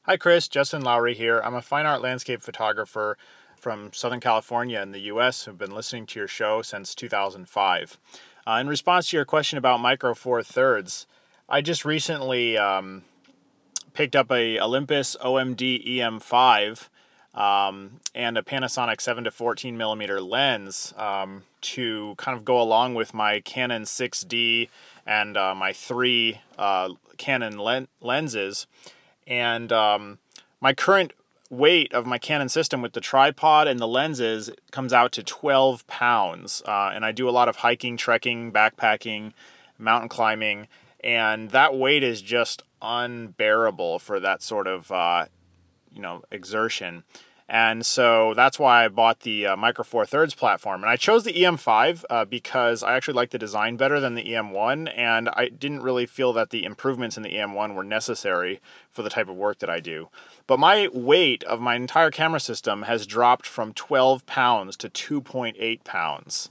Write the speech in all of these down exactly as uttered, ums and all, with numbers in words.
Hi Chris, Justin Lowry here. I'm a fine art landscape photographer from Southern California in the U S who've been listening to your show since two thousand five. Uh, in response to your question about Micro Four Thirds, I just recently um, picked up a Olympus O M D E M five um, and a Panasonic seven to fourteen millimeter lens um, to kind of go along with my Canon six D and uh, my three uh, Canon len- lenses. And um, my current weight of my Canon system with the tripod and the lenses comes out to twelve pounds. Uh, and I do a lot of hiking, trekking, backpacking, mountain climbing, and that weight is just unbearable for that sort of uh, you know exertion. And so that's why I bought the uh, Micro Four Thirds platform. And I chose the E M five uh, because I actually like the design better than the E M one, and I didn't really feel that the improvements in the E M one were necessary for the type of work that I do. But my weight of my entire camera system has dropped from twelve pounds to two point eight pounds.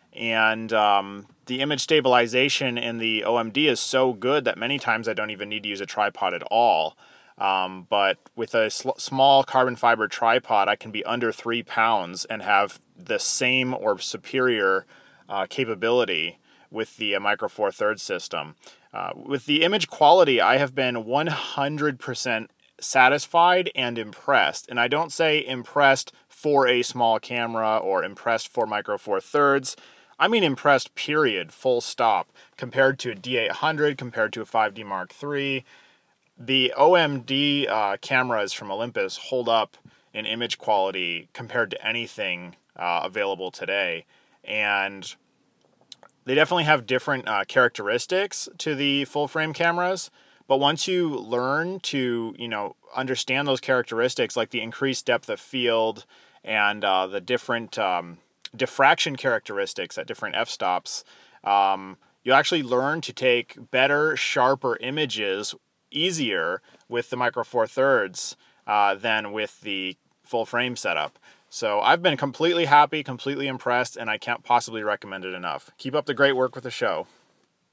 And um, the image stabilization in the O M D is so good that many times I don't even need to use a tripod at all. Um, but with a sl- small carbon fiber tripod, I can be under three pounds and have the same or superior uh, capability with the uh, Micro Four Thirds system. Uh, with the image quality, I have been one hundred percent satisfied and impressed. And I don't say impressed for a small camera or impressed for Micro Four Thirds. I mean impressed, period, full stop. Compared to a D eight hundred, compared to a five D Mark three, the O M D uh, cameras from Olympus hold up in image quality compared to anything uh, available today. And they definitely have different uh, characteristics to the full frame cameras. But once you learn to, you know, understand those characteristics, like the increased depth of field and uh, the different um, diffraction characteristics at different f-stops, um, you actually learn to take better, sharper images easier with the Micro Four Thirds uh, than with the full frame setup. So I've been completely happy, completely impressed, and I can't possibly recommend it enough. Keep up the great work with the show.